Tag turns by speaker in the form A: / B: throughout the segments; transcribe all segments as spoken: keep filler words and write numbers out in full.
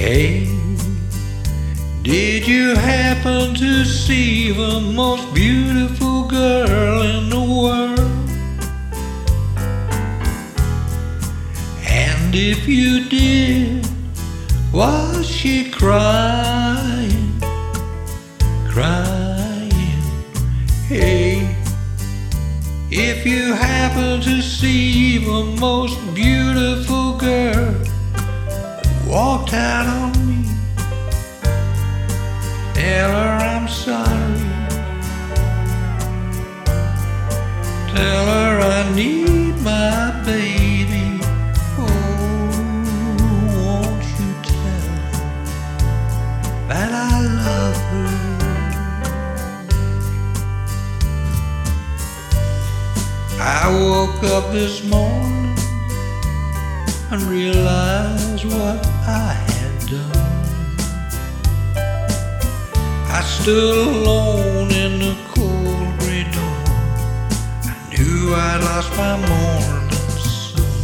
A: Hey, did you happen to see the most beautiful girl in the world? And if you did, was she crying, crying? Hey, if you happen to see the most beautiful girl walked out on me, tell her I'm sorry. Tell her I need my baby. Oh, won't you tell her that I love her? I woke up this morning and realized what I had done. I stood alone in the cold gray dawn. I knew I'd lost my morning sun.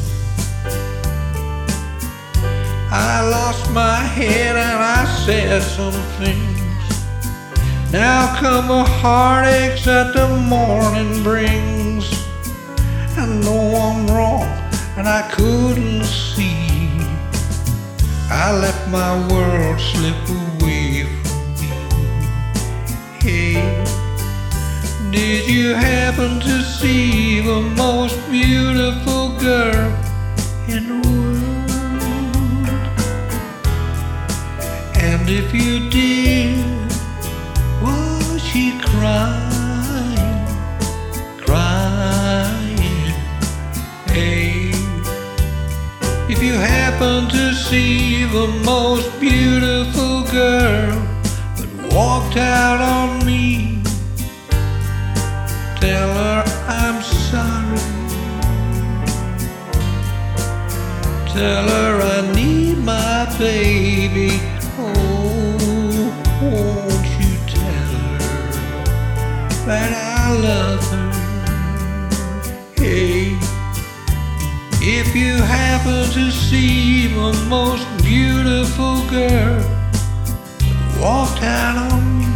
A: I lost my head and I said some things. Now come the heartaches that the morning brings. I know I'm wrong and I couldn't see. I let my world slip away from me. Hey, did you happen to see the most beautiful girl in the world? And if you did, was she crying, crying? Hey, if you happen to see the most beautiful girl that walked out on me, tell her I'm sorry. Tell her I need my baby. Oh, won't you tell her that I love her? Hey, if you happen to see the most beautiful girl that walked out on me,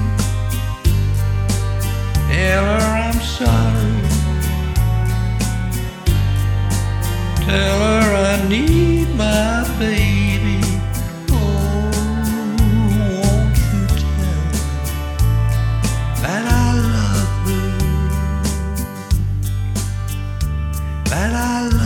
A: tell her I'm sorry. Tell her I need my baby. Oh, won't you tell her that I love her? That I love her.